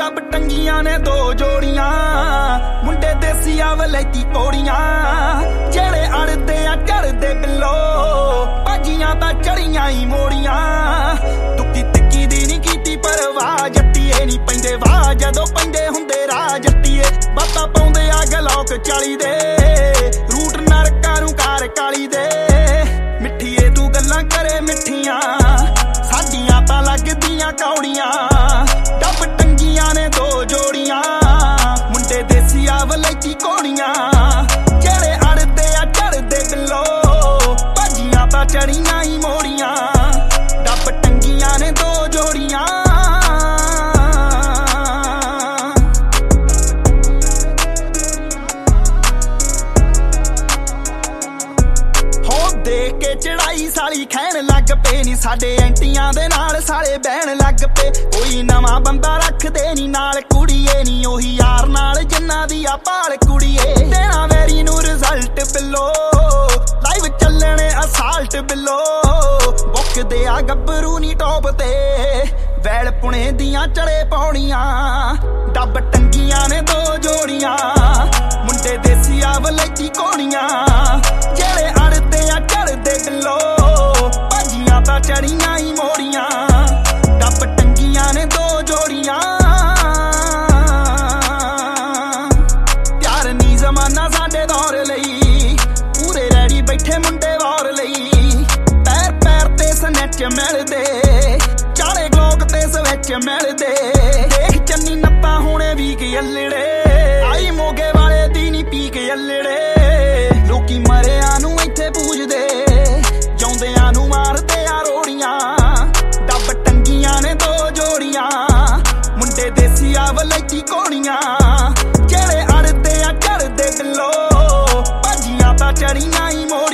dub टंगियां ने दो जोड़ियां मुंडे देसी वलैती पौड़ियां जेड़े अड़दे आ चढ़दे बिलो भाजियां तां चढ़ियां ही मोड़ियां दुक्की तिक्की दी नी कीती परवाह जट्टीए नी पैंदे वाह जदों पैंदे हुंदे राह जट्टीए बातां पाउंदे आ गलौक 40 दे रूट नरकां नूं कार काली दे मिठीए तू गल्लां करे मिठियां साडियां तां लगदियां कौड़ियां डब टंगियां ने दो जोड़ियां मुंडे देसी वलैती कोड़ियां जेड़े अड़दे आ चढ़दे बिलो भाजियां तां चढ़ियां ही मोड़ियां डब टंगियां ने दो जोड़ियां देख के चढ़ाई साली खैन लग पे नी साडे एंटियां दे नाल साले बहन लग पे कोई नवां बंदा रखदे नी नाल कुड़िए नी ओही यार नाल जिन्ना दी आ पाल कुड़िए देना वेरी नू रिजल्ट बिलो लाइव चलने असाल्ट बिलो बुक दे आ गब्बरू नी टॉप ते वैल पुणे दियां चढ़े पौड़ियां डब टंगियां ने दो जोड़ियां मुंडे देसी वलैती कोड़ियां जेड़े अड़दे आ चढ़दे बिलो भाजियां तां चढ़ियां ही मोड़ियां डब टंगियां ने दो जोड़ियां प्यार नी जमाना साडे दौर लई पूरे रैडी बैठे मुंडे वार लई पैर पैर ते स्नैच मिलदे चाले ग्लोक ते स्विच मिलदे देख चन्नी नत्ता होने भी के अल्लड़े आई मोगे वाले दी नी पी के अल्लड़े लोकी मरिया नू इत्थे पूजदे जौंदियां नू मारदे आ रोड़ियां डब टंगियां ने दो जोड़ियां मुंडे देसी वलैती कोड़ियां जेड़े अड़दे आ चढ़दे बिलो भाजियां तां चढ़ियां ही मोड़ियां